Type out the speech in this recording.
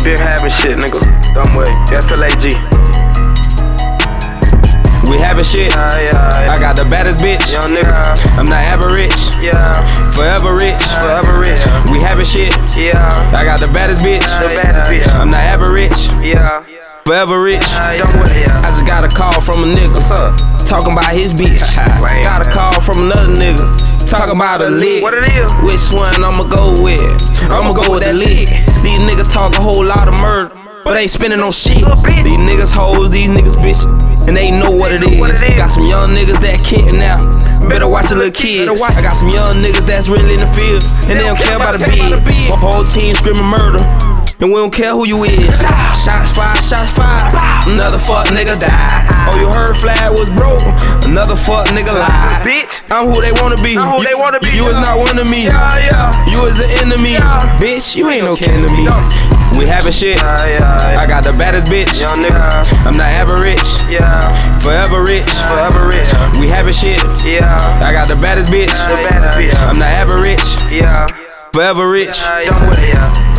been having shit, nigga. Dumb way. SLAG. We having shit. I got the baddest bitch. Young nigga. I'm not ever rich. Yeah. Forever rich. Forever rich. We having shit. Yeah. I got the baddest bitch. The baddest bitch. I'm not ever rich. Yeah. Forever rich. Dumb way. I just got a call from a nigga What's up? talking about his bitch. Got a call from another nigga talking about a lick. What it is? Which one I'ma go with? I'ma go with that lick. These niggas talk a whole lot of murder, but ain't spending on shit. These niggas hoes, these niggas bitches, and they know what it is. Got some young niggas that kidnap. Better watch the little kids. I got some young niggas that's really in the field, and they don't care about the bid. My whole team screaming murder, and we don't care who you is. Shots fired, shots fired. Another fuck nigga died. Oh, you heard Flag was broke. Another fuck nigga lied. Bitch. I'm who they wanna be. I'm who they wanna be. You is not one of me. Yeah. You is an enemy. Bitch, you ain't no kin to me. We having shit. I got the baddest bitch. Young nigga. I'm not ever rich. Yeah. Forever rich. Forever rich. We having shit. Yeah. I got the baddest bitch. The baddest bitch. I'm not ever rich. Yeah. Forever rich. Dumb way.